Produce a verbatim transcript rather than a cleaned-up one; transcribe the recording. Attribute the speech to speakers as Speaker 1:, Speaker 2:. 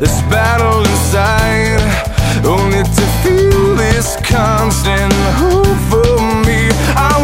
Speaker 1: this battle inside, only to feel this constant hope for me. I